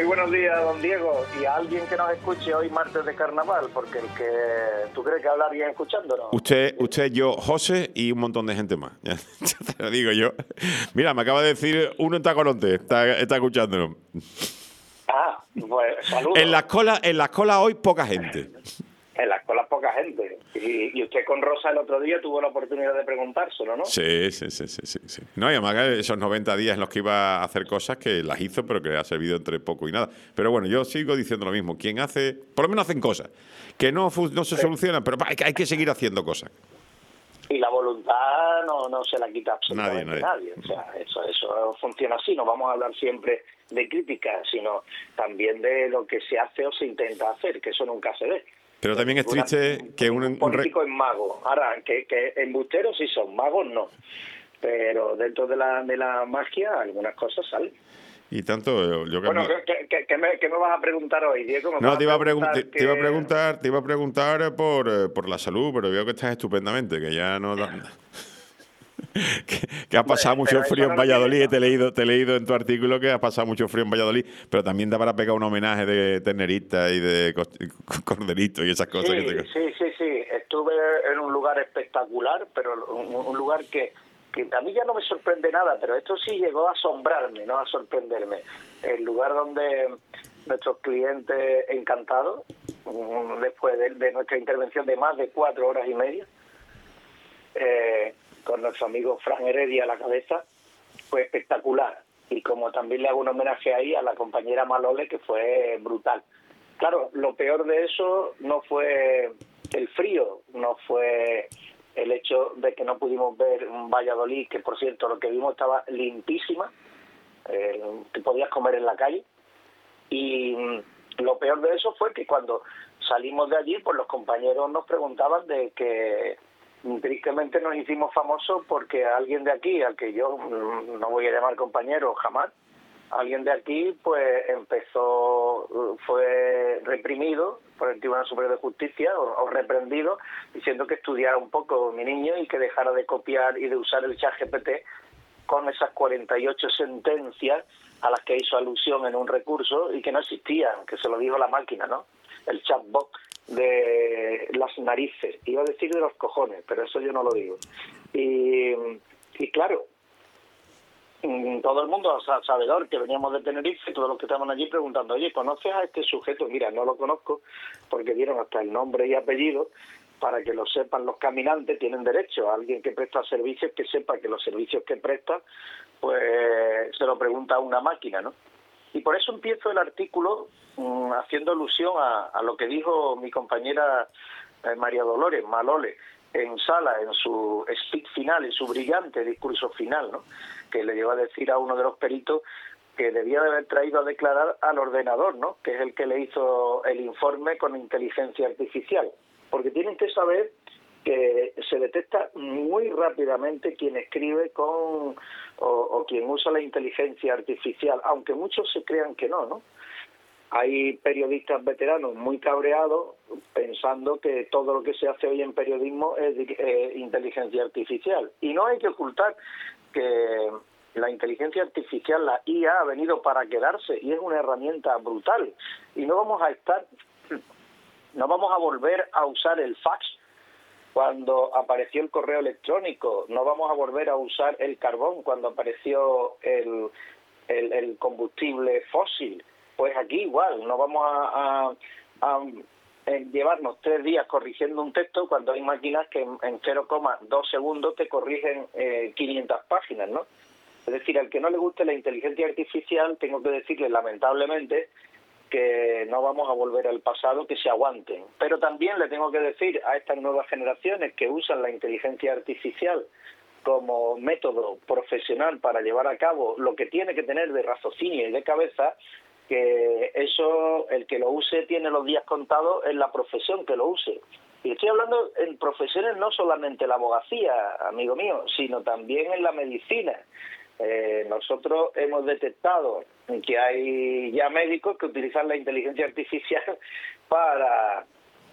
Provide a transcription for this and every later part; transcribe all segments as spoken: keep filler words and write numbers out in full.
buenos días, don Diego, y a alguien que nos escuche hoy martes de carnaval, porque el que tú crees que habla bien escuchándonos. Usted, usted, yo, José y un montón de gente más. Ya te lo digo yo. Mira, me acaba de decir uno en Tacoronte, está, está escuchándonos. Ah, pues saludos. En la escuela, en la escuela hoy poca gente. En la escuela poca gente. Y, y usted con Rosa el otro día tuvo la oportunidad de preguntárselo, ¿no? Sí, sí, sí, sí, sí, sí. No, y además que esos noventa días en los que iba a hacer cosas que las hizo, pero que ha servido entre poco y nada. Pero bueno, yo sigo diciendo lo mismo. Quien hace, por lo menos hacen cosas, que no, no se Sí. solucionan, pero hay que, hay que seguir haciendo cosas. Y la voluntad no, no se la quita absolutamente Nadie, nadie, nadie. O sea, eso, eso funciona así. No vamos a hablar siempre de críticas, sino también de lo que se hace o se intenta hacer, que eso nunca se ve. Pero también es Ninguna- triste que un, ningún un político re... es mago. Ahora, que, que embusteros sí son, magos no. Pero dentro de la, de la magia algunas cosas salen. Y tanto, yo que... Bueno, ¿qué, qué, qué me, qué me vas a preguntar hoy, Diego? ¿Me No, vas te iba, a preguntar pregun- te, que- te iba a preguntar, te iba a preguntar por, eh, por la salud, pero veo que estás estupendamente, que ya no da... que, que ha pasado Bueno, mucho pero eso frío no en lo tiene- Valladolid, te he leído, te he leído en tu artículo que ha pasado mucho frío en Valladolid, pero también da para pegar un homenaje de ternerista y de cos- corderito y esas cosas que Sí, te... sí, sí, sí. Estuve en un lugar espectacular, pero un, un lugar que, que a mí ya no me sorprende nada, pero esto sí llegó a asombrarme, no a sorprenderme. El lugar donde nuestros clientes encantados, mm, después de, de nuestra intervención de más de cuatro horas y media, eh, con nuestro amigo Fran Heredia a la cabeza, fue espectacular. Y como también le hago un homenaje ahí a la compañera Malole, que fue brutal. Claro, lo peor de eso no fue el frío, no fue el hecho de que no pudimos ver un Valladolid, que por cierto lo que vimos estaba limpísima, eh, que podías comer en la calle. Y mm, lo peor de eso fue que cuando salimos de allí, pues los compañeros nos preguntaban de que tristemente nos hicimos famosos porque alguien de aquí, al que yo mm, no voy a llamar compañero jamás, alguien de aquí pues empezó, fue reprimido por el Tribunal Superior de Justicia o, o reprendido, diciendo que estudiara un poco mi niño y que dejara de copiar y de usar el chat G P T con esas cuarenta y ocho sentencias a las que hizo alusión en un recurso y que no existían, que se lo dijo la máquina, ¿no? El chatbot de las narices, iba a decir de los cojones, pero eso yo no lo digo. Y, y claro, todo el mundo sabedor que veníamos de Tenerife, todos los que estaban allí preguntando, oye, ¿conoces a este sujeto? Mira, no lo conozco, porque dieron hasta el nombre y apellido, para que lo sepan los caminantes, tienen derecho a alguien que presta servicios, que sepa que los servicios que presta, pues se lo pregunta a una máquina, ¿no? Y por eso empiezo el artículo mmm, haciendo alusión a, a lo que dijo mi compañera eh, María Dolores Malole en sala, en su speech final, en su brillante discurso final, ¿no? Que le llevó a decir a uno de los peritos que debía de haber traído a declarar al ordenador, ¿no? Que es el que le hizo el informe con inteligencia artificial. Porque tienen que saber que se detecta muy rápidamente quien escribe con o, o quien usa la inteligencia artificial, aunque muchos se crean que no, ¿no? Hay periodistas veteranos muy cabreados pensando que todo lo que se hace hoy en periodismo es eh, inteligencia artificial. Y no hay que ocultar que la inteligencia artificial, la I A, ha venido para quedarse y es una herramienta brutal. Y no vamos a estar, no vamos a volver a usar el fax cuando apareció el correo electrónico, no vamos a volver a usar el carbón cuando apareció el, el, el combustible fósil. Pues aquí igual, no vamos a, a, a llevarnos tres días corrigiendo un texto cuando hay máquinas que en, en cero coma dos segundos te corrigen eh, quinientas páginas, ¿no? Es decir, al que no le guste la inteligencia artificial, tengo que decirle lamentablemente que no vamos a volver al pasado, que se aguanten. Pero también le tengo que decir a estas nuevas generaciones que usan la inteligencia artificial como método profesional para llevar a cabo lo que tiene que tener de raciocinio y de cabeza, que eso, el que lo use tiene los días contados en la profesión que lo use. Y estoy hablando en profesiones no solamente la abogacía, amigo mío, sino también en la medicina. Eh, nosotros hemos detectado que hay ya médicos que utilizan la inteligencia artificial para,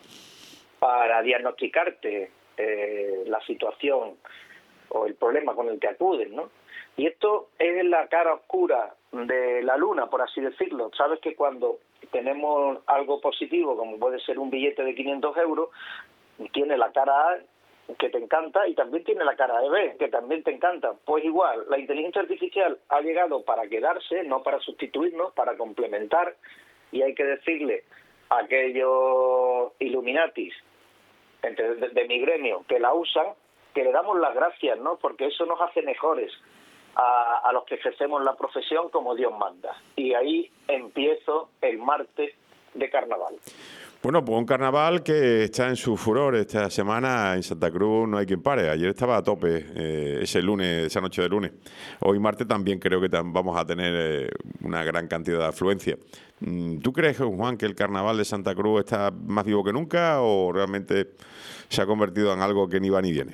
para diagnosticarte eh, la situación o el problema con el que acuden, ¿no? Y esto es la cara oscura de la luna, por así decirlo. Sabes que cuando tenemos algo positivo, como puede ser un billete de quinientos euros, tiene la cara A, que te encanta, y también tiene la cara de B, que también te encanta. Pues igual, la inteligencia artificial ha llegado para quedarse, no para sustituirnos, para complementar, y hay que decirle a aquellos Illuminatis entre, de, de mi gremio que la usan, que le damos las gracias, ¿no? Porque eso nos hace mejores a, a los que ejercemos la profesión como Dios manda. Y ahí empiezo el martes de carnaval. Bueno, pues un carnaval que está en su furor esta semana en Santa Cruz, no hay quien pare. Ayer estaba a tope, eh, ese lunes, esa noche de lunes. Hoy martes también creo que tam- vamos a tener eh, una gran cantidad de afluencia. ¿Tú crees, Juan, que el carnaval de Santa Cruz está más vivo que nunca o realmente se ha convertido en algo que ni va ni viene?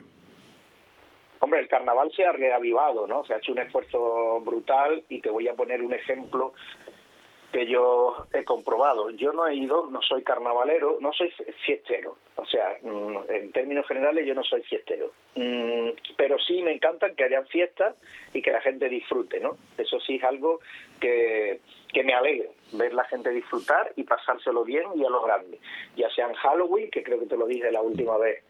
Hombre, el carnaval se ha reavivado, ¿no? Se ha hecho un esfuerzo brutal, y te voy a poner un ejemplo que yo he comprobado. Yo no he ido, no soy carnavalero, no soy fiestero. O sea, en términos generales yo no soy fiestero. Pero sí me encantan que hayan fiestas y que la gente disfrute, ¿no? Eso sí es algo que, que me alegra, ver la gente disfrutar y pasárselo bien y a lo grande. Ya sea en Halloween, que creo que te lo dije la última vez,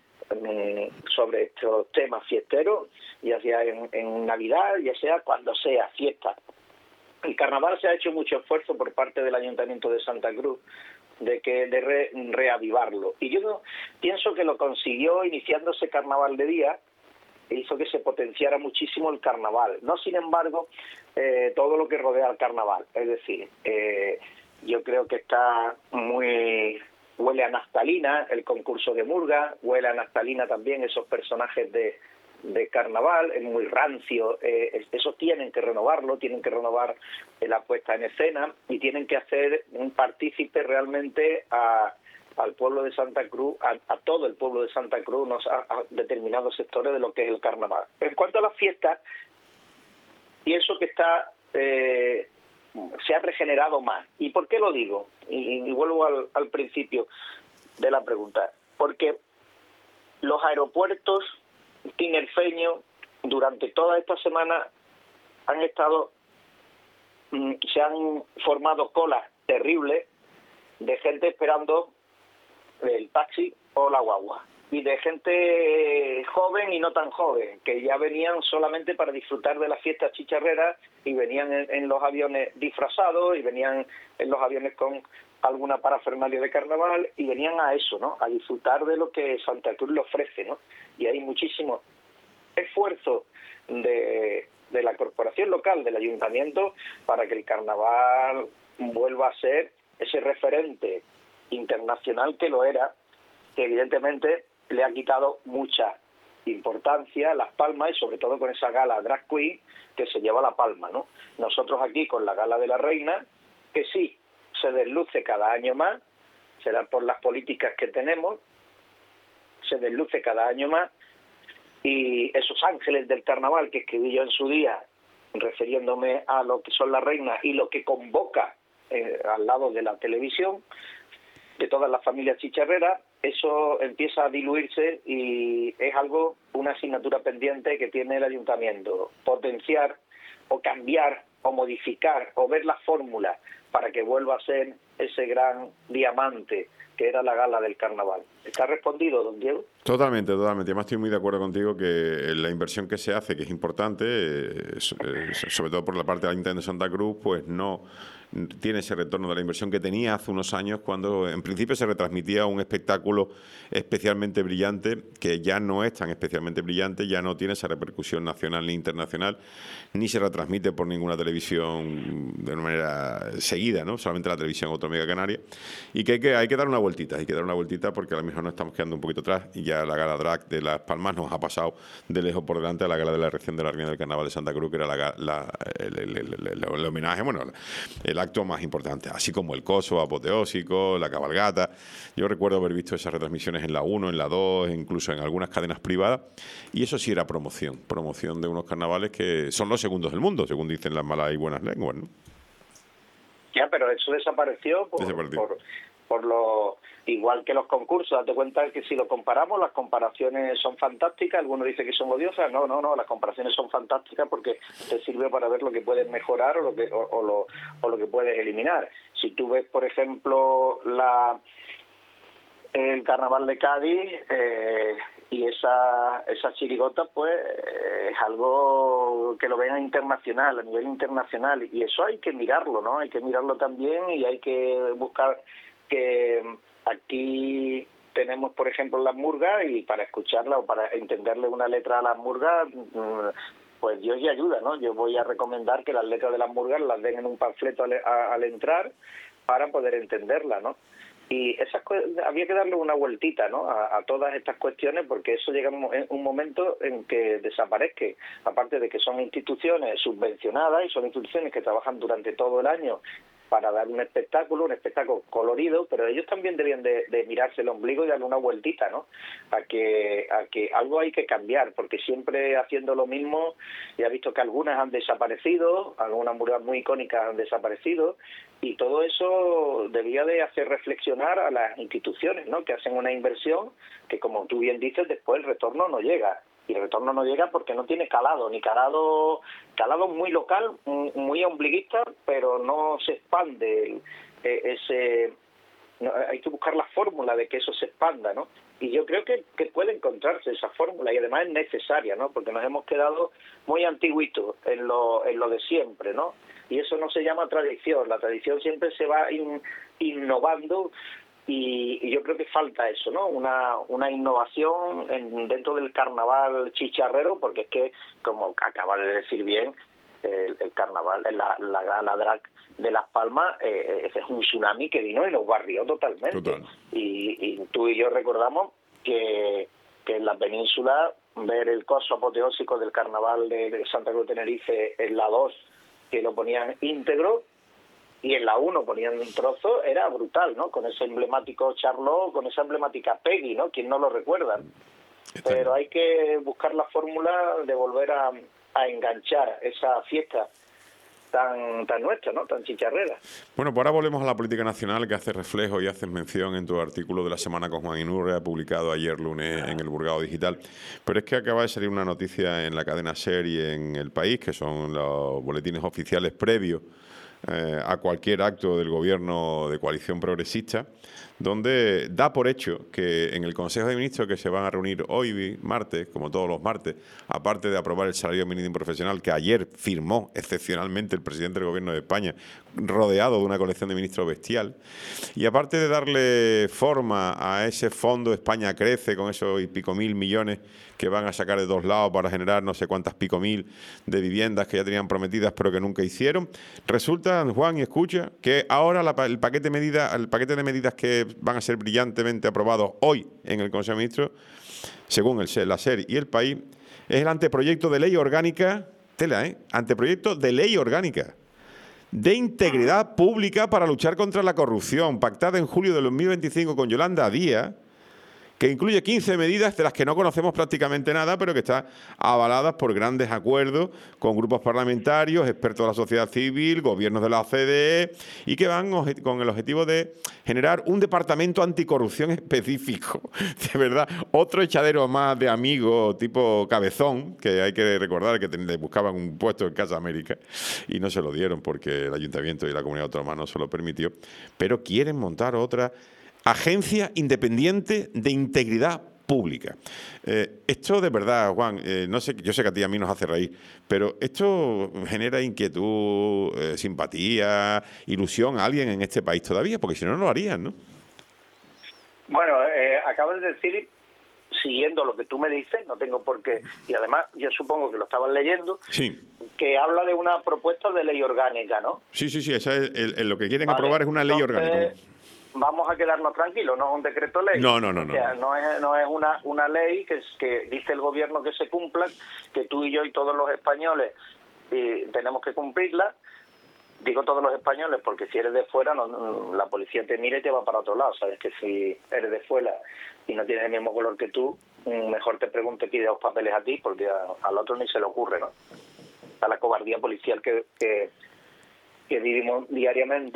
sobre estos temas fiesteros, ya sea en, en Navidad, ya sea cuando sea fiesta. El carnaval se ha hecho mucho esfuerzo por parte del Ayuntamiento de Santa Cruz de que de re, reavivarlo. Y yo no, pienso que lo consiguió iniciándose carnaval de día, e hizo que se potenciara muchísimo el carnaval. No, sin embargo, eh, todo lo que rodea al carnaval. Es decir, eh, yo creo que está muy... Huele a naftalina el concurso de Murga, huele a naftalina también esos personajes de... de carnaval, es muy rancio, eh, eso tienen que renovarlo, tienen que renovar eh, la puesta en escena y tienen que hacer un partícipe realmente a, al pueblo de Santa Cruz, a, a todo el pueblo de Santa Cruz, no, a, a determinados sectores de lo que es el carnaval. En cuanto a las fiestas, pienso que está eh, se ha regenerado más. ¿Y por qué lo digo? Y, y vuelvo al, al principio de la pregunta. Porque los aeropuertos tinerfeños durante toda esta semana han estado, mm, se han formado colas terribles de gente esperando el taxi o la guagua, y de gente joven y no tan joven, que ya venían solamente para disfrutar de las fiestas chicharreras, y venían en, en los aviones disfrazados, y venían en los aviones con alguna parafernalia de carnaval, y venían a eso, ¿no? A disfrutar de lo que Santa Cruz le ofrece, ¿no? Y hay muchísimo esfuerzo de, de la corporación local, del ayuntamiento, para que el carnaval vuelva a ser ese referente internacional que lo era, que evidentemente le ha quitado mucha importancia Las Palmas, y sobre todo con esa gala Drag Queen que se lleva la palma, ¿no? Nosotros aquí con la gala de la reina, que sí se desluce cada año más, será por las políticas que tenemos, se desluce cada año más, y esos ángeles del carnaval que escribí yo en su día, refiriéndome a lo que son las reinas y lo que convoca eh, al lado de la televisión, de todas las familias chicharreras, eso empieza a diluirse, y es algo, una asignatura pendiente que tiene el ayuntamiento, potenciar o cambiar o modificar o ver la fórmula para que vuelva a ser ese gran diamante que era la gala del carnaval. ¿Está respondido, don Diego? Totalmente, totalmente. Además estoy muy de acuerdo contigo que la inversión que se hace, que es importante, eh, sobre todo por la parte del Ayuntamiento de Santa Cruz, pues no tiene ese retorno de la inversión que tenía hace unos años, cuando en principio se retransmitía un espectáculo especialmente brillante, que ya no es tan especialmente brillante, ya no tiene esa repercusión nacional ni internacional, ni se retransmite por ninguna televisión de una manera seguida, ¿no? Solamente la televisión autonómica canaria, y que hay que, hay que dar una vueltita, hay que dar una vueltita porque ahora mismo nos estamos quedando un poquito atrás, y ya la gala drag de Las Palmas nos ha pasado de lejos por delante a la gala de la reacción de la Reina del Carnaval de Santa Cruz, que era la, la, el, el, el, el, el homenaje, bueno, el acto más importante, así como el coso apoteósico, la cabalgata. Yo recuerdo haber visto esas retransmisiones en la uno, en la dos, incluso en algunas cadenas privadas, y eso sí era promoción, promoción de unos carnavales que son los segundos del mundo, según dicen las malas y buenas lenguas, ¿no? Ya, pero eso desapareció por, desapareció. por, por lo igual que los concursos. Date cuenta que si lo comparamos, las comparaciones son fantásticas. Algunos dicen que son odiosas. No, no, no, las comparaciones son fantásticas porque te sirve para ver lo que puedes mejorar o lo que o, o lo o lo que puedes eliminar. Si tú ves, por ejemplo, la el Carnaval de Cádiz eh, y esa esa chirigota, pues eh, es algo que lo ven internacional, a nivel internacional, y eso hay que mirarlo, ¿no? Hay que mirarlo también y hay que buscar que aquí tenemos, por ejemplo, las murgas, y para escucharla o para entenderle una letra a las murgas, pues Dios y ayuda, ¿no? Yo voy a recomendar que las letras de las murgas las den en un panfleto al, a, al entrar para poder entenderla, ¿no? Y esas había que darle una vueltita, ¿no? A, a todas estas cuestiones, porque eso llega en un momento en que desaparezca. Aparte de que son instituciones subvencionadas y son instituciones que trabajan durante todo el año para dar un espectáculo, un espectáculo colorido, pero ellos también debían de, de mirarse el ombligo y darle una vueltita, ¿no? A que a que algo hay que cambiar, porque siempre haciendo lo mismo, ya he visto que algunas han desaparecido, algunas murgas muy icónicas han desaparecido, y todo eso debía de hacer reflexionar a las instituciones, ¿no? Que hacen una inversión que, como tú bien dices, después el retorno no llega. Y el retorno no llega porque no tiene calado, ni calado, calado muy local, muy ombliguista, pero no se expande ese. No, hay que buscar la fórmula de que eso se expanda, ¿no? Y yo creo que, que puede encontrarse esa fórmula, y además es necesaria, ¿no? Porque nos hemos quedado muy antiguitos en lo, en lo de siempre, ¿no? Y eso no se llama tradición. La tradición siempre se va in, innovando. Y, y yo creo que falta eso, ¿no? Una una innovación en, dentro del carnaval chicharrero, porque es que, como acabas de decir bien, el, el carnaval, la, la gala drag de Las Palmas, eh, es un tsunami que vino y nos barrió totalmente. Total. Y, y tú y yo recordamos que, que en la península, ver el coso apoteósico del carnaval de, de Santa Cruz de Tenerife en la dos, que lo ponían íntegro, y en la uno ponían un trozo, era brutal, ¿no? Con ese emblemático Charlot, con esa emblemática Peggy, ¿no? ¿Quién no lo recuerda? Pero hay que buscar la fórmula de volver a, a enganchar esa fiesta tan tan nuestra, ¿no? Tan chicharrera. Bueno, pues ahora volvemos a la política nacional, que hace reflejo y haces mención en tu artículo de la semana con Juan Inurria, publicado ayer lunes en El Burgado Digital. Pero es que acaba de salir una noticia en la cadena SER y en El País, que son los boletines oficiales previos Eh, a cualquier acto del gobierno de coalición progresista, donde da por hecho que en el Consejo de Ministros, que se van a reunir hoy, martes, como todos los martes, aparte de aprobar el salario mínimo profesional, que ayer firmó excepcionalmente el presidente del Gobierno de España, rodeado de una colección de ministros bestial, y aparte de darle forma a ese fondo España Crece, con esos y pico mil millones que van a sacar de dos lados para generar no sé cuántas pico mil de viviendas que ya tenían prometidas pero que nunca hicieron, resulta, Juan, y escucha, que ahora la, el paquete de medidas, el paquete de medidas que van a ser brillantemente aprobados hoy en el Consejo de Ministros, según el, la SER y El País, es el anteproyecto de ley orgánica, tela, ¿eh? Anteproyecto de ley orgánica de integridad pública para luchar contra la corrupción, pactada en julio de dos mil veinticinco con Yolanda Díaz, que incluye quince medidas de las que no conocemos prácticamente nada, pero que están avaladas por grandes acuerdos con grupos parlamentarios, expertos de la sociedad civil, gobiernos de la O C D E, y que van con el objetivo de generar un departamento anticorrupción específico. De verdad, otro echadero más de amigos tipo Cabezón, que hay que recordar que le buscaban un puesto en Casa América y no se lo dieron porque el Ayuntamiento y la Comunidad Autónoma no se lo permitió, pero quieren montar otra Agencia Independiente de Integridad Pública. Eh, esto de verdad, Juan, eh, no sé, yo sé que a ti y a mí nos hace reír, pero esto genera inquietud, eh, simpatía, ilusión a alguien en este país todavía, porque si no, no lo harían, ¿no? Bueno, eh, acabas de decir, siguiendo lo que tú me dices, no tengo por qué, y además yo supongo que lo estabas leyendo, sí, que habla de una propuesta de ley orgánica, ¿no? Sí, sí, sí, esa es el, el, lo que quieren vale, aprobar es una ley entonces, orgánica. Vamos a quedarnos tranquilos, no es un decreto ley. No, no, no. O sea, no, no es, no es una, una ley que, que dice el gobierno que se cumpla, que tú y yo y todos los españoles eh, tenemos que cumplirla. Digo todos los españoles porque si eres de fuera, no, la policía te mira y te va para otro lado. Sabes que si eres de fuera y no tienes el mismo color que tú, mejor te pregunte pide los papeles a ti, porque a, al otro ni se le ocurre, ¿no? A la cobardía policial que, que, que vivimos diariamente.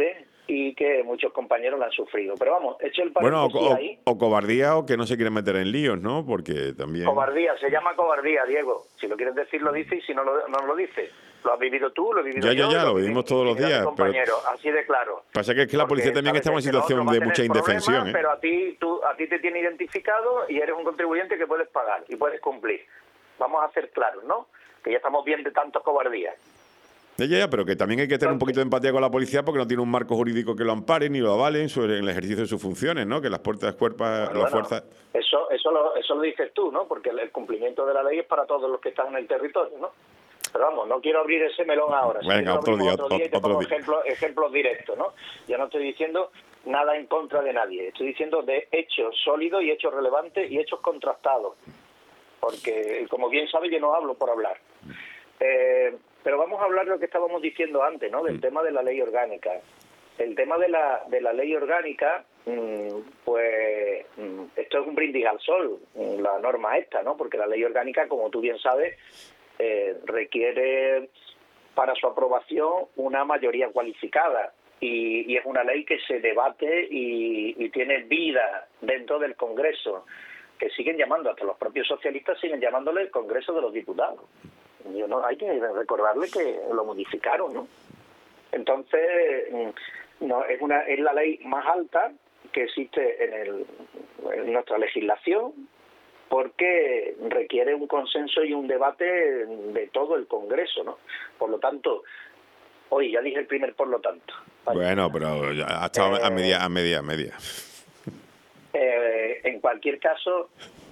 y que muchos compañeros la han sufrido. Pero vamos, hecho el Bueno, paréntesis o, ahí... o cobardía o que no se quieren meter en líos, ¿no? Porque también... Cobardía, se llama cobardía, Diego. Si lo quieres decir, lo dices, y si no lo, no lo dices. Lo has vivido tú, lo he vivido Ya, yo. ya, ya, y lo vivimos todos los días, pero... así de claro. Pasa que es que la Porque policía también sabes está en una que el otro situación va a de tener mucha indefensión, problemas, ¿eh? Pero a ti, tú, a ti te tiene identificado y eres un contribuyente que puedes pagar y puedes cumplir. Vamos a ser claros, ¿no? Que ya estamos bien de tanto cobardía. Ya, ya, ya, pero que también hay que tener un poquito de empatía con la policía porque no tiene un marco jurídico que lo ampare ni lo avale en, su, en el ejercicio de sus funciones, ¿no? Que las puertas cuerpas, Bueno, las bueno, fuerzas... Eso, eso, lo, eso lo dices tú, ¿no? Porque el, el cumplimiento de la ley es para todos los que están en el territorio, ¿no? Pero vamos, no quiero abrir ese melón ahora. Si Venga, otro día, otro día y te otro pongo día. ejemplos, ejemplos directos, ¿no? Yo no estoy diciendo nada en contra de nadie. Estoy diciendo de hechos sólidos y hechos relevantes y hechos contrastados. Porque, como bien sabes, yo no hablo por hablar. Eh, pero vamos a hablar de lo que estábamos diciendo antes, ¿no? Del tema de la ley orgánica. El tema de la, de la ley orgánica, pues esto es un brindis al sol, la norma esta, ¿no? Porque la ley orgánica, como tú bien sabes, eh, requiere para su aprobación una mayoría cualificada y, y es una ley que se debate y, y tiene vida dentro del Congreso, que siguen llamando, hasta los propios socialistas siguen llamándole el Congreso de los Diputados. Yo no, hay que recordarle que lo modificaron, ¿no? Entonces, no, es una es la ley más alta que existe en, el, en nuestra legislación, porque requiere un consenso y un debate de todo el Congreso, ¿no? Por lo tanto, hoy ya dije el primer por lo tanto. ¿Vale? Bueno, pero ya ha estado eh, a media, a media, a media. Eh, en cualquier caso,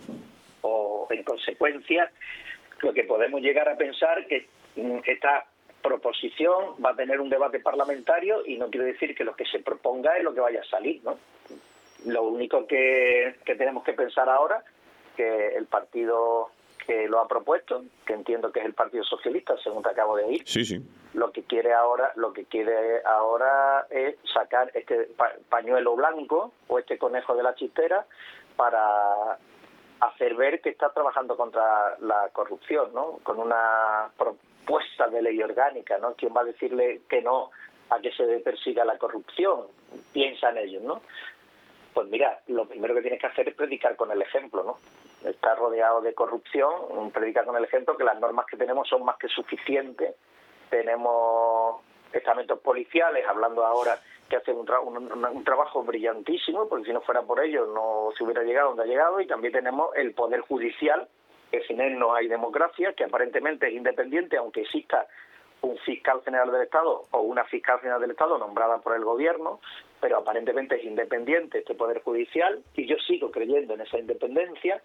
o en consecuencia, lo que podemos llegar a pensar que esta proposición va a tener un debate parlamentario y no quiere decir que lo que se proponga es lo que vaya a salir, ¿no? Lo único que, que tenemos que pensar ahora, que el partido que lo ha propuesto, que entiendo que es el Partido Socialista, según te acabo de oír, sí, sí. lo que quiere ahora, lo que quiere ahora es sacar este pañuelo blanco o este conejo de la chistera para hacer ver que está trabajando contra la corrupción, ¿no? Con una propuesta de ley orgánica, ¿no? ¿Quién va a decirle que no a que se persiga la corrupción? Piensan ellos, ¿no? Pues mira, lo primero que tienes que hacer es predicar con el ejemplo, ¿no? Está rodeado de corrupción, predicar con el ejemplo que las normas que tenemos son más que suficientes. Tenemos estamentos policiales, hablando ahora, que hacen un, tra un, un trabajo brillantísimo, porque si no fuera por ellos no se hubiera llegado donde ha llegado, y también tenemos el Poder Judicial, que sin él no hay democracia, que aparentemente es independiente, aunque exista un fiscal general del Estado o una fiscal general del Estado nombrada por el gobierno, pero aparentemente es independiente este Poder Judicial, y yo sigo creyendo en esa independencia,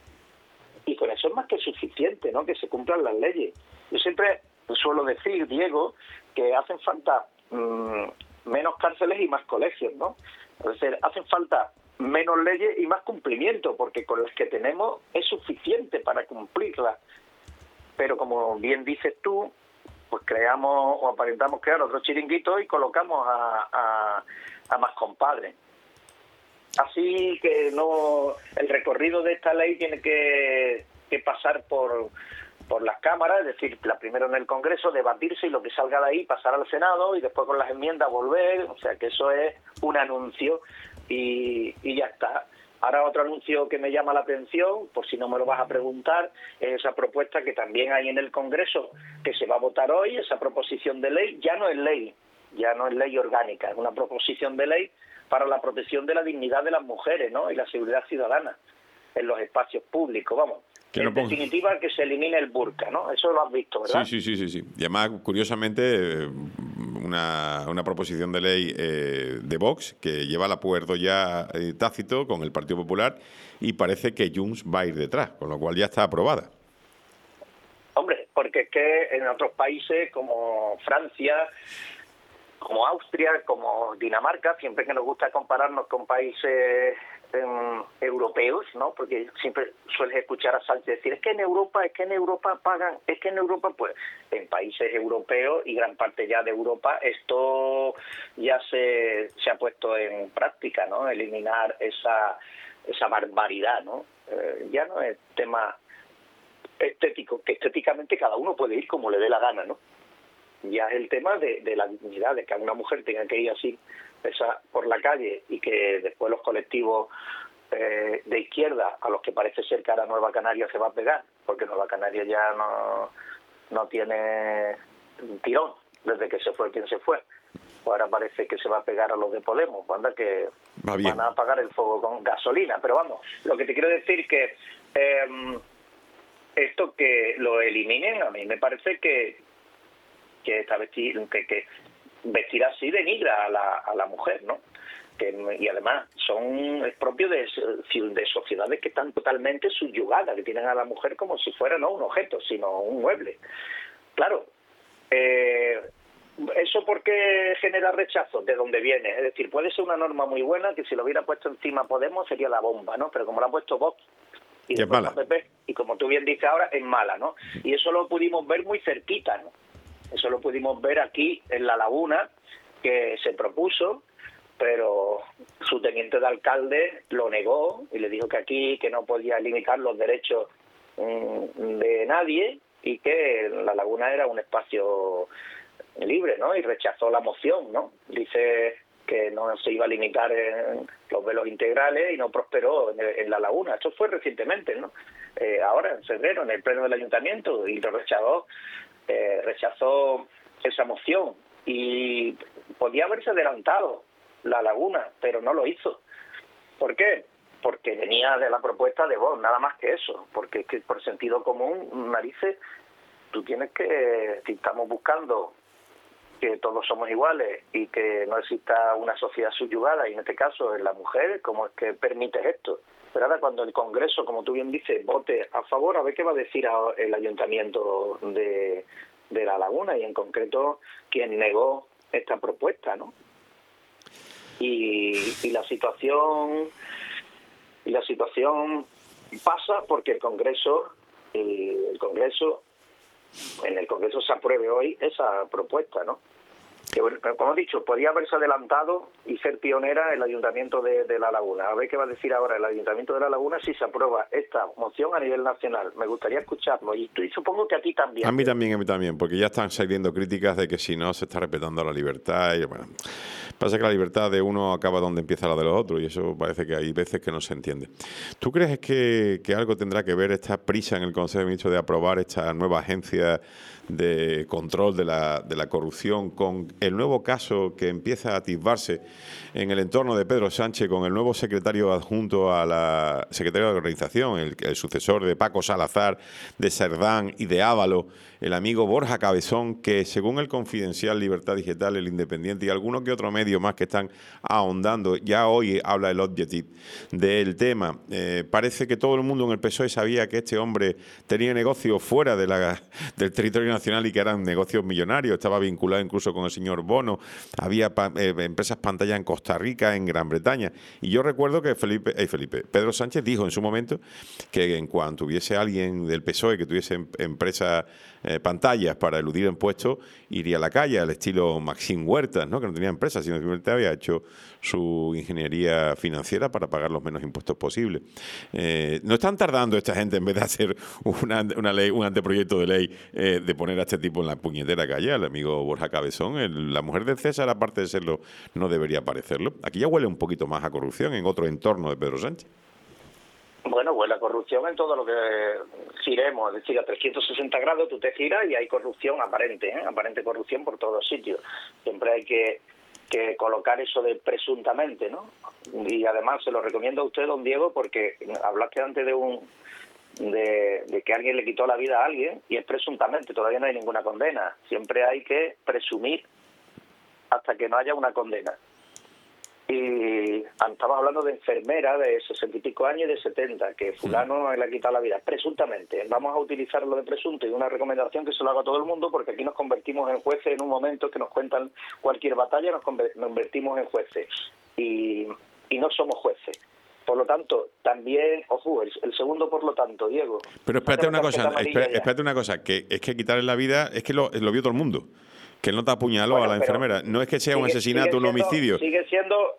y con eso es más que suficiente, ¿no? Que se cumplan las leyes. Yo siempre suelo decir, Diego, que hacen falta mmm, menos cárceles y más colegios, ¿no? Es decir, hacen falta menos leyes y más cumplimiento, porque con las que tenemos es suficiente para cumplirlas. Pero como bien dices tú, pues creamos o aparentamos crear otro chiringuito y colocamos a, a, a más compadres. Así que no, el recorrido de esta ley tiene que, que pasar por, por las cámaras, es decir, la primero en el Congreso, debatirse y lo que salga de ahí pasar al Senado y después con las enmiendas volver, o sea que eso es un anuncio y, y ya está. Ahora otro anuncio que me llama la atención, por si no me lo vas a preguntar, es esa propuesta que también hay en el Congreso, que se va a votar hoy, esa proposición de ley, ya no es ley, ya no es ley orgánica, es una proposición de ley para la protección de la dignidad de las mujeres, ¿no? Y la seguridad ciudadana en los espacios públicos, vamos. En no definitiva, que se elimine el burka, ¿no? Eso lo has visto, ¿verdad? Sí, sí, sí, sí, sí. Y además, curiosamente, una, una proposición de ley eh, de Vox que lleva el acuerdo ya eh, tácito con el Partido Popular y parece que Junts va a ir detrás, con lo cual ya está aprobada. Hombre, porque es que en otros países como Francia, como Austria, como Dinamarca, siempre que nos gusta compararnos con países eh, europeos, ¿no? Porque siempre sueles escuchar a Sánchez decir, es que en Europa, es que en Europa pagan, es que en Europa, pues, en países europeos y gran parte ya de Europa, esto ya se, se ha puesto en práctica, ¿no? Eliminar esa, esa barbaridad, ¿no? Eh, ya no es tema estético, que estéticamente cada uno puede ir como le dé la gana, ¿no? Ya es el tema de, de la dignidad, de que una mujer tenga que ir así esa por la calle y que después los colectivos eh, de izquierda, a los que parece ser que ahora Nueva Canaria se va a pegar, porque Nueva Canaria ya no, no tiene tirón desde que se fue quien se fue. Ahora parece que se va a pegar a los de Podemos, anda que Va bien. van a apagar el fuego con gasolina. Pero vamos, lo que te quiero decir que eh, esto que lo eliminen, a mí me parece que que esta vestir, que, que vestir así denigra a la, a la mujer, ¿no? Que, y además son es propio de, de sociedades que están totalmente subyugadas, que tienen a la mujer como si fuera no un objeto, sino un mueble. Claro, eh, ¿eso por qué genera rechazo? ¿De dónde viene? Es decir, puede ser una norma muy buena que si lo hubiera puesto encima Podemos sería la bomba, ¿no? Pero como lo ha puesto Vox y es mala. P P, y como tú bien dices ahora, es mala, ¿no? Y eso lo pudimos ver muy cerquita, ¿no? Eso lo pudimos ver aquí en La Laguna, que se propuso, pero su teniente de alcalde lo negó y le dijo que aquí que no podía limitar los derechos mmm, de nadie y que La Laguna era un espacio libre, ¿no? Y rechazó la moción, ¿no? Dice que no se iba a limitar en los velos integrales y no prosperó en, en La Laguna. Esto fue recientemente, ¿no? Eh, ahora, en febrero, en el pleno del ayuntamiento, y lo rechazó. Eh, rechazó esa moción y podía haberse adelantado La Laguna, pero no lo hizo. ¿Por qué? Porque venía de la propuesta de Vox, nada más que eso, porque es que por sentido común, narices, tú tienes que, si estamos buscando que todos somos iguales y que no exista una sociedad subyugada, y en este caso en la mujer, ¿cómo es que permites esto? Pero ahora cuando el Congreso, como tú bien dices, vote a favor, a ver qué va a decir el Ayuntamiento de, de La Laguna, y en concreto quien negó esta propuesta, ¿no? Y, y la situación y la situación pasa porque el Congreso, el Congreso, en el Congreso se apruebe hoy esa propuesta, ¿no? Que, bueno, como he dicho, podría haberse adelantado y ser pionera el Ayuntamiento de, de La Laguna. A ver qué va a decir ahora el Ayuntamiento de La Laguna si se aprueba esta moción a nivel nacional. Me gustaría escucharlo y, y supongo que a ti también. A mí también, a mí también, porque ya están saliendo críticas de que si no se está respetando la libertad. Y bueno, pasa que la libertad de uno acaba donde empieza la de los otros y eso parece que hay veces que no se entiende. ¿Tú crees que, que algo tendrá que ver esta prisa en el Consejo de Ministros de aprobar esta nueva agencia de control de la, de la corrupción con el nuevo caso que empieza a atisbarse en el entorno de Pedro Sánchez con el nuevo secretario adjunto a la Secretaría de Organización, el, el sucesor de Paco Salazar, de Serdán y de Ávalo, el amigo Borja Cabezón, que según el Confidencial, Libertad Digital, El Independiente y alguno que otro medio más que están ahondando, ya hoy habla el Objective del tema. Eh, parece que todo el mundo en el P S O E sabía que este hombre tenía negocios fuera de la, del territorio nacional y que eran negocios millonarios, estaba vinculado incluso con el señor Bono, había pa, eh, empresas pantalla en Costa Rica, en Gran Bretaña, y yo recuerdo que Felipe, eh, Felipe, Pedro Sánchez dijo en su momento que en cuanto hubiese alguien del P S O E que tuviese em, empresas eh, pantallas para eludir impuestos, iría a la calle, al estilo Maxim Huertas, ¿no? Que no tenía empresas, sino que había hecho su ingeniería financiera para pagar los menos impuestos posibles. Eh, no están tardando esta gente, en vez de hacer una, una ley, un anteproyecto de ley, eh, de poner a este tipo en la puñetera calle, al amigo Borja Cabezón. El, la mujer de César, aparte de serlo, no debería parecerlo. Aquí ya huele un poquito más a corrupción en otro entorno de Pedro Sánchez. Bueno, pues la corrupción en todo lo que giremos, es decir, a trescientos sesenta grados tú te giras y hay corrupción aparente, ¿eh? aparente corrupción por todos sitios. Siempre hay que, que colocar eso de presuntamente, ¿no? Y además se lo recomiendo a usted, don Diego, porque hablaste antes de un de, de que alguien le quitó la vida a alguien y es presuntamente, todavía no hay ninguna condena. Siempre hay que presumir hasta que no haya una condena. Y estamos hablando de enfermeras de sesenta y pico años y de setenta, que fulano le ha quitado la vida, presuntamente. Vamos a utilizar lo de presunto y una recomendación que se lo haga a todo el mundo, porque aquí nos convertimos en jueces en un momento que nos cuentan cualquier batalla, nos convertimos en jueces y, y no somos jueces. Por lo tanto, también, ojo, el, el segundo por lo tanto, Diego. Pero espérate una cosa, espérate, espérate una cosa, que es que quitarle la vida, es que lo, lo vio todo el mundo. Que él no te apuñaló bueno, a la enfermera. No es que sea un asesinato, sigue siendo, un homicidio. Sigue siendo,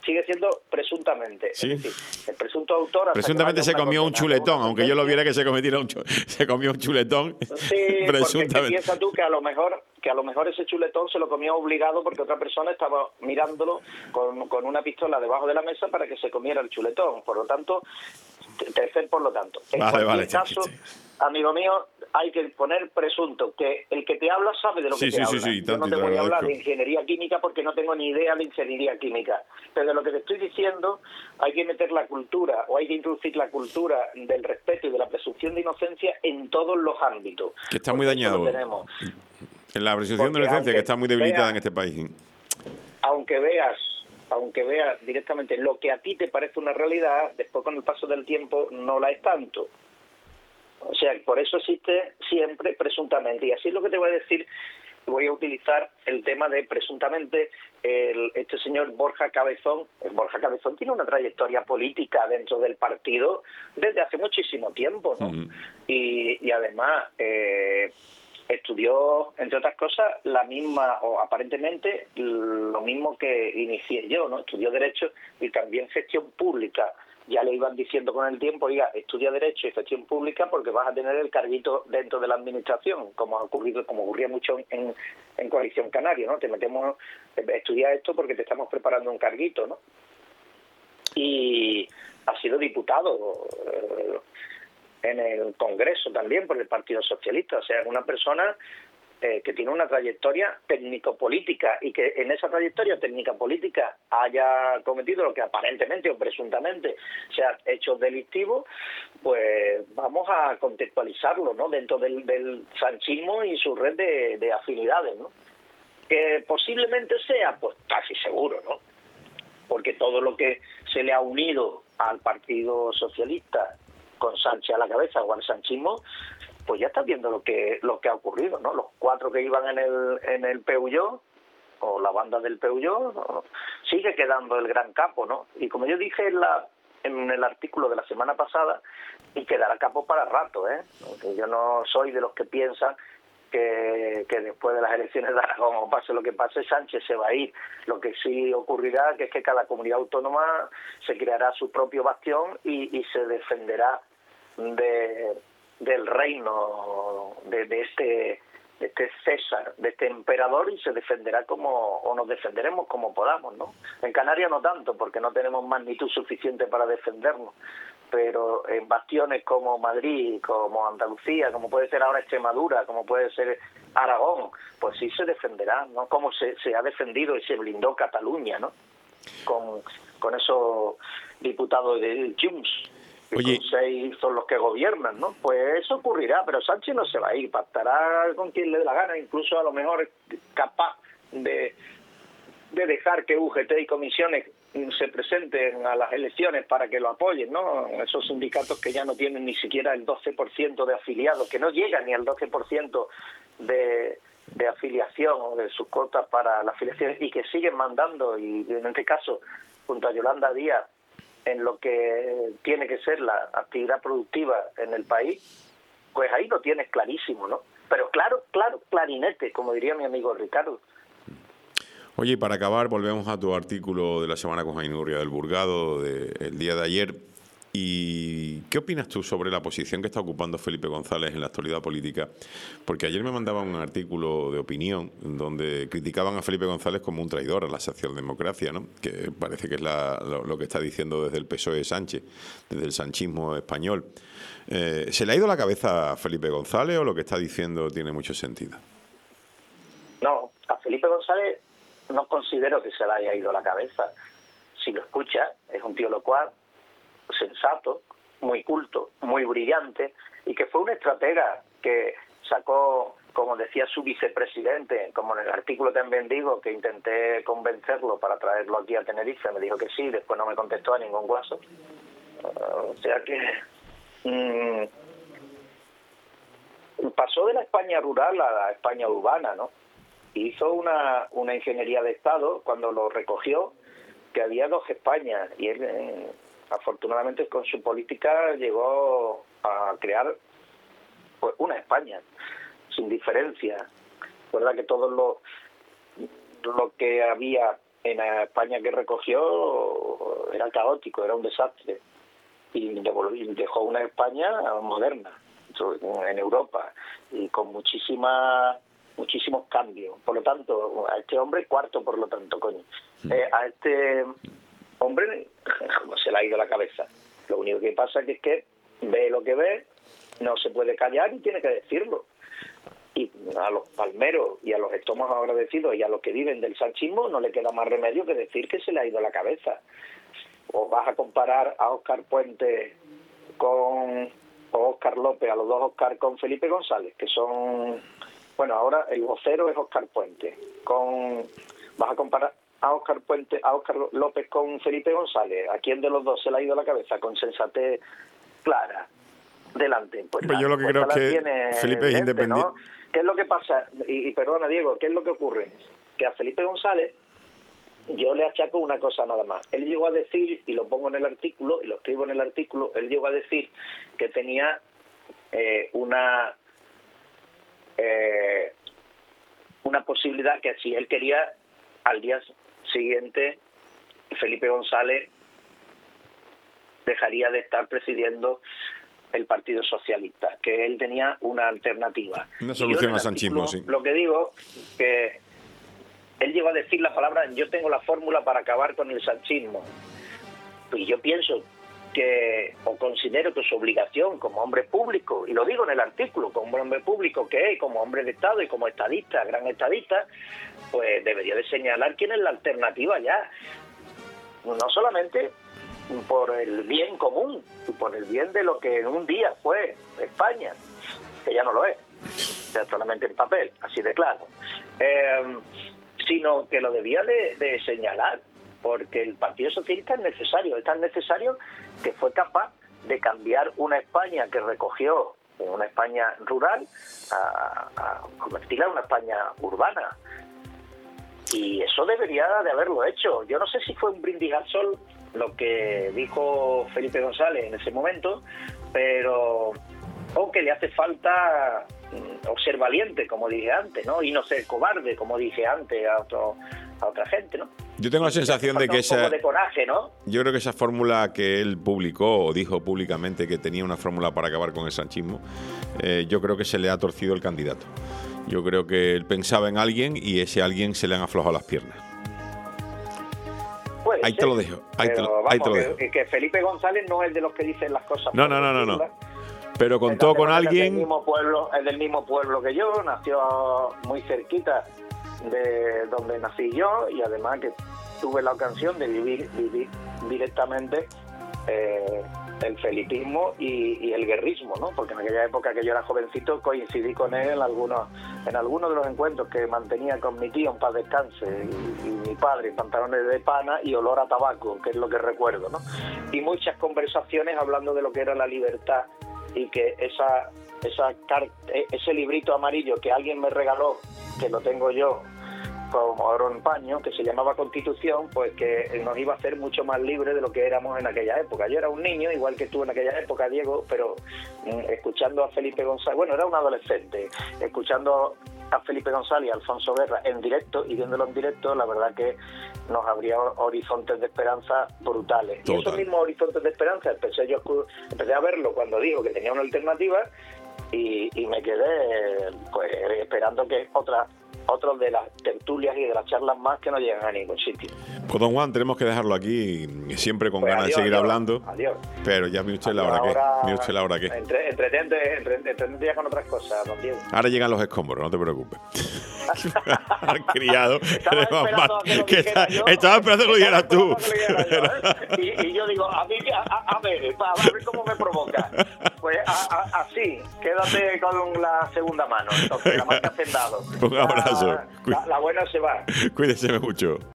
sigue siendo presuntamente. ¿Sí? Es decir, el presunto autor... Presuntamente se comió un chuletón, aunque yo lo viera que se cometiera un chu- se comió un chuletón. Sí, porque presuntamente. piensa tú que a lo mejor que a lo mejor ese chuletón se lo comió obligado porque otra persona estaba mirándolo con, con una pistola debajo de la mesa para que se comiera el chuletón. Por lo tanto, tercer por lo tanto. En Vale, cualquier vale, caso, sí, sí. amigo mío, hay que poner presunto, que el que te habla sabe de lo Sí, que sí, te sí, habla. sí, Yo tanto, no y te te voy a hablar agradezco. de ingeniería química porque no tengo ni idea de ingeniería química. Pero de lo que te estoy diciendo, hay que meter la cultura, o hay que introducir la cultura del respeto y de la presunción de inocencia en todos los ámbitos. Que está muy Porque eso dañado. lo tenemos. En la presunción de Porque inocencia, que aunque está muy debilitada vea- en este país. aunque veas aunque veas directamente lo que a ti te parece una realidad, después con el paso del tiempo no la es tanto. O sea, por eso existe siempre presuntamente. Y así es lo que te voy a decir, voy a utilizar el tema de presuntamente el, este señor Borja Cabezón. Borja Cabezón tiene una trayectoria política dentro del partido desde hace muchísimo tiempo, ¿no? Uh-huh. Y, y además... Eh, estudió, entre otras cosas, la misma, o aparentemente lo mismo que inicié yo, ¿no? Estudió Derecho y también Gestión Pública. Ya le iban diciendo con el tiempo, oiga, estudia Derecho y Gestión Pública porque vas a tener el carguito dentro de la Administración, como ha ocurrido, como ocurría mucho en, en Coalición Canaria, ¿no? Te metemos, estudia esto porque te estamos preparando un carguito, ¿no? Y ha sido diputado eh, en el Congreso también por el Partido Socialista, o sea, es una persona eh, que tiene una trayectoria técnico-política y que en esa trayectoria técnica-política haya cometido lo que aparentemente o presuntamente se ha hecho delictivo, pues vamos a contextualizarlo, ¿no? Dentro del, del sanchismo y su red de, de afinidades, ¿no? Que posiblemente sea, pues casi seguro, ¿no? Porque todo lo que se le ha unido al Partido Socialista con Sánchez a la cabeza o al sanchismo, pues ya estás viendo lo que lo que ha ocurrido, ¿no? Los cuatro que iban en el en el Peugeot, o la banda del Peugeot, ¿no? Sigue quedando el gran capo, ¿no? Y como yo dije en la en el artículo de la semana pasada, y quedará capo para rato, ¿eh? Porque yo no soy de los que piensan que, que después de las elecciones de Aragón, o pase lo que pase, Sánchez se va a ir. Lo que sí ocurrirá que es que cada comunidad autónoma se creará su propio bastión y, y se defenderá de, del reino de, de este de este César, de este emperador, y se defenderá como, o nos defenderemos como podamos, ¿no? En Canarias no tanto, porque no tenemos magnitud suficiente para defendernos, pero en bastiones como Madrid, como Andalucía, como puede ser ahora Extremadura, como puede ser Aragón, pues sí se defenderá, ¿no? Como se, se ha defendido y se blindó Cataluña, ¿no? Con, con esos diputados de Junts. Que Oye, con seis son los que gobiernan, ¿no? Pues eso ocurrirá, pero Sánchez no se va a ir, pactará con quien le dé la gana, incluso a lo mejor es capaz de, de dejar que U G T y comisiones se presenten a las elecciones para que lo apoyen, ¿no? Esos sindicatos que ya no tienen ni siquiera el doce por ciento de afiliados, que no llegan ni al doce por ciento de, de afiliación o de sus cuotas para la afiliación, y que siguen mandando, y en este caso, junto a Yolanda Díaz, en lo que tiene que ser la actividad productiva en el país, pues ahí lo tienes clarísimo, ¿no? Pero claro, claro, clarinete, como diría mi amigo Ricardo. Oye, y para acabar, volvemos a tu artículo de la semana con Jainurria del Burgado del día de ayer. ¿Y qué opinas tú sobre la posición que está ocupando Felipe González en la actualidad política? Porque ayer me mandaban un artículo de opinión donde criticaban a Felipe González como un traidor a la socialdemocracia, ¿no? Que parece que es la, lo, lo que está diciendo desde el P S O E Sánchez, desde el sanchismo español. Eh, ¿Se le ha ido la cabeza a Felipe González o lo que está diciendo tiene mucho sentido? No, a Felipe González no considero que se le haya ido la cabeza. Si lo escucha, es un tío locuaz, sensato, muy culto, muy brillante, y que fue un estratega que sacó, como decía su vicepresidente, como en el artículo también digo, que intenté convencerlo para traerlo aquí a Tenerife, me dijo que sí, después no me contestó a ningún guaso. Uh, o sea que mmm, pasó de la España rural a la España urbana, ¿no? Hizo una, una ingeniería de Estado cuando lo recogió, que había dos Españas, y él, eh, afortunadamente, con su política llegó a crear pues una España, sin diferencia. Verdad que todo lo, lo que había en la España que recogió era caótico, era un desastre. Y dejó una España moderna en Europa y con muchísimas muchísimos cambios. Por lo tanto, a este hombre, cuarto por lo tanto, coño. Eh, a este hombre, como se le ha ido la cabeza. Lo único que pasa es que ve lo que ve, no se puede callar y tiene que decirlo. Y a los palmeros y a los estómagos agradecidos y a los que viven del sanchismo no le queda más remedio que decir que se le ha ido la cabeza. O vas a comparar a Óscar Puente con o Óscar López, a los dos Óscar con Felipe González, que son, bueno, ahora el vocero es Óscar Puente. Con vas a comparar a Óscar Puente, a Óscar López con Felipe González. ¿A quién de los dos se le ha ido la cabeza? Con sensatez clara. Delante. Pues, pues yo lo que creo es que Felipe es independiente. ¿No? ¿Qué es lo que pasa? Y, y perdona, Diego, ¿qué es lo que ocurre? Que a Felipe González yo le achaco una cosa nada más. Él llegó a decir, y lo pongo en el artículo, y lo escribo en el artículo, él llegó a decir que tenía eh, una eh, una posibilidad que si él quería, al día siguiente, Felipe González dejaría de estar presidiendo el Partido Socialista, que él tenía una alternativa. Una solución al sanchismo, sí. Lo que digo, que él llegó a decir la palabra, yo tengo la fórmula para acabar con el sanchismo. Y yo pienso que, o considero que su obligación como hombre público, y lo digo en el artículo, como hombre público que es, como hombre de Estado y como estadista, gran estadista, pues debería de señalar quién es la alternativa ya. No solamente por el bien común, por el bien de lo que en un día fue España, que ya no lo es, o sea, solamente en papel, así de claro, eh, sino que lo debía de, de señalar, porque el Partido Socialista es necesario, es tan necesario que fue capaz de cambiar una España que recogió, una España rural, a, a convertirla en una España urbana. Y eso debería de haberlo hecho. Yo no sé si fue un brindis al sol lo que dijo Felipe González en ese momento, pero o que le hace falta o ser valiente, como dije antes, ¿no? Y no ser cobarde, como dije antes a, otro, a otra gente, ¿no? Yo tengo la sensación de que esa... un poco de coraje, ¿no? Yo creo que esa fórmula que él publicó o dijo públicamente que tenía una fórmula para acabar con el sanchismo, eh, yo creo que se le ha torcido el candidato. Yo creo que él pensaba en alguien y ese alguien se le han aflojado las piernas. Puede ahí ser, te lo dejo. Ahí te lo, vamos, ahí te lo que, dejo. Que Felipe González no es de los que dicen las cosas. No, no, no, no, no. Pero contó con alguien... Es del mismo pueblo, es del mismo pueblo que yo, nació muy cerquita de donde nací yo y además que tuve la ocasión de vivir, vivir directamente eh, el felipismo y, y el guerrismo, ¿no? Porque en aquella época que yo era jovencito coincidí con él en algunos en algunos de los encuentros que mantenía con mi tío en paz descanse y, y mi padre, pantalones de pana y olor a tabaco, que es lo que recuerdo, ¿no? Y muchas conversaciones hablando de lo que era la libertad y que esa esa ese librito amarillo que alguien me regaló, que lo tengo yo como oro en paño, que se llamaba Constitución, pues que nos iba a hacer mucho más libres de lo que éramos en aquella época. Yo era un niño, igual que tú en aquella época, Diego, pero mm, escuchando a Felipe González, bueno, era un adolescente, escuchando a Felipe González y a Alfonso Guerra en directo y viéndolo en directo, la verdad que nos abría horizontes de esperanza brutales. Total. Y esos mismos horizontes de esperanza empecé yo empecé a verlo cuando dijo que tenía una alternativa y, y me quedé pues esperando que otra otros de las tertulias y de las charlas más que no llegan a ningún sitio. Pues don Juan, tenemos que dejarlo aquí, siempre con pues ganas adiós, de seguir adiós, hablando. Adiós. Pero ya mire usted la hora que. Mire usted la hora que. Entre, entretente, entre, entretente ya con otras cosas, don Diego. Ahora llegan los escombros, no te preocupes. Al criado. Estaba esperando a que lo que dijera está, yo. Estaba esperando que lo dijeras tú. Lo dijera yo, ¿eh? y, y yo digo, a mí, a, a, a ver, a ver cómo me provoca. Pues a, a, así, quédate con la segunda mano, entonces, la marca hacendado. Un abrazo. La, la, la buena se va. Cuídese mucho.